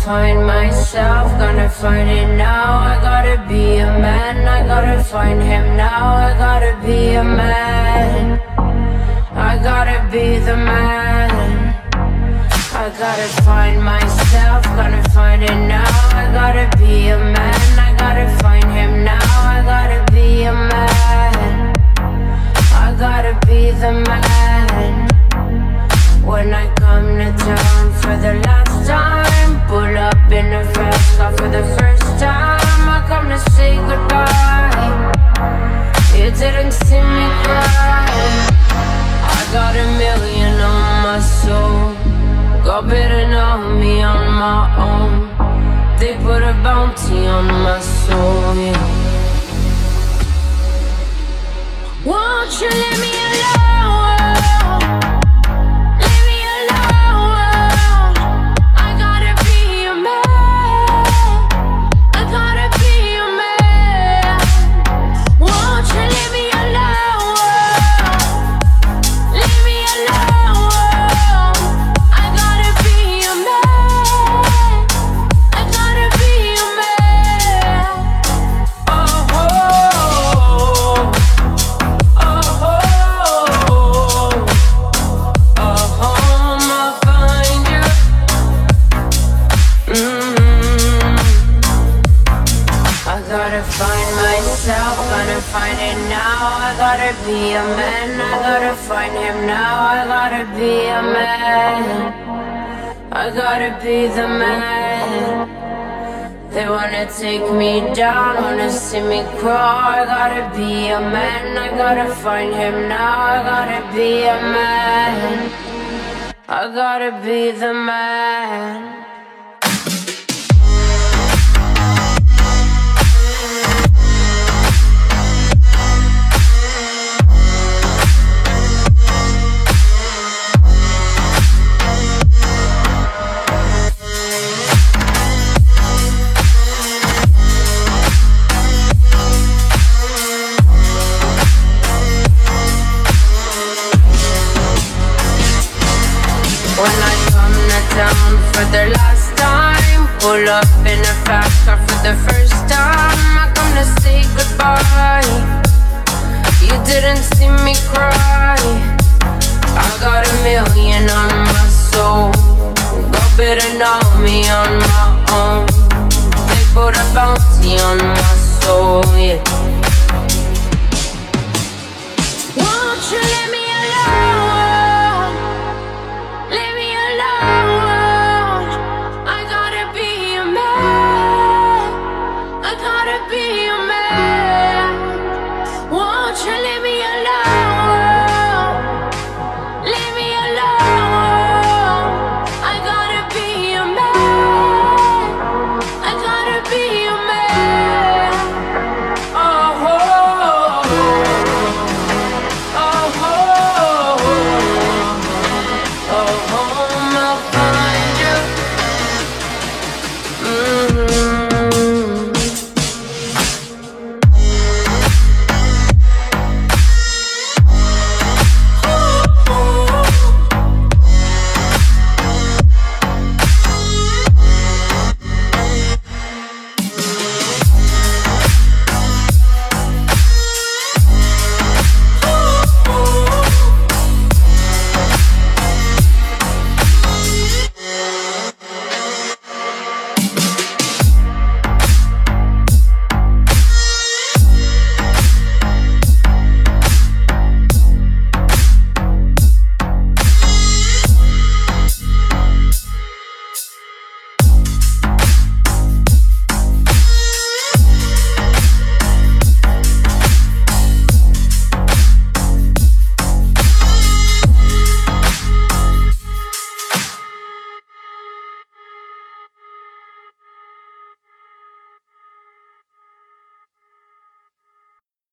find myself, gonna find it now. I gotta be a man, I gotta find him now. I gotta be a man, I gotta be the man. I gotta find myself, gonna find it now. I gotta be a man, I gotta find him now. I gotta be a man, I gotta be the man. When I come to town for the last time, pull up in a fast car for the first time. I come to say goodbye. You didn't see me cry. I got a million on my soul. God better know me on my own. They put a bounty on my soul, yeah. Won't you let me alone? Find it now, I gotta be a man, I gotta find him now. I gotta be a man, I gotta be the man. They wanna take me down, wanna see me crawl. I gotta be a man, I gotta find him now. I gotta be a man, I gotta be the man. When I come to town for the last time, pull up in a fast car for the first time. I come to say goodbye. You didn't see me cry. I got a million on my soul. God better know me on my own.